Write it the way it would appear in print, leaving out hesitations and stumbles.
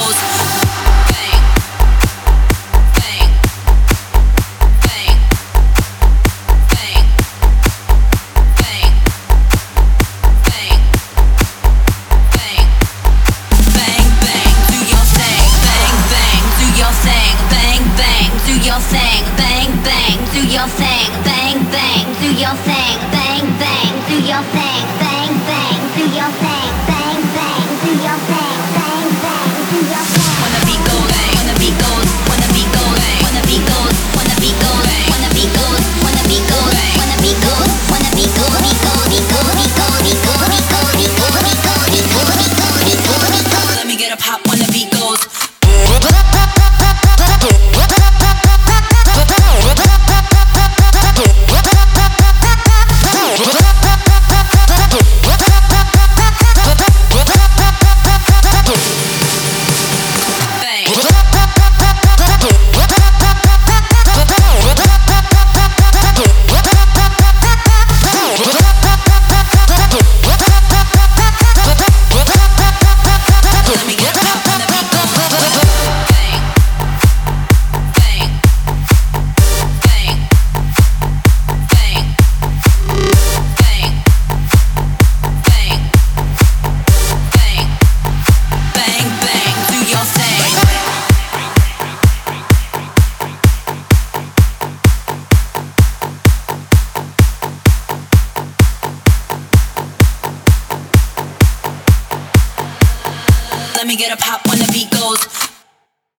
goes. Bang, bang, bang, bang, bang, bang, bang, bang, bang, do your thing, bang, bang, do your thing, bang, bang, do your thing, bang, bang, do your thing, bang, bang, do your thing, bang, bang, do your thing, bang, bang, do your thing, bang, bang, do your thing, bang, bang, do your thing. When the beat goes, when the beat goes, when the beat goes, when the beat goes, when the beat goes, when the beat goes, when the beat goes, when the beat goes, when the beat goes, beat goes, beat goes, beat goes, beat goes, beat goes, beat goes, beat goes, beat goes, beat goes, beat goes, beat goes. Let me get a pop when the beat goes. Let me get a pop when the beat goes.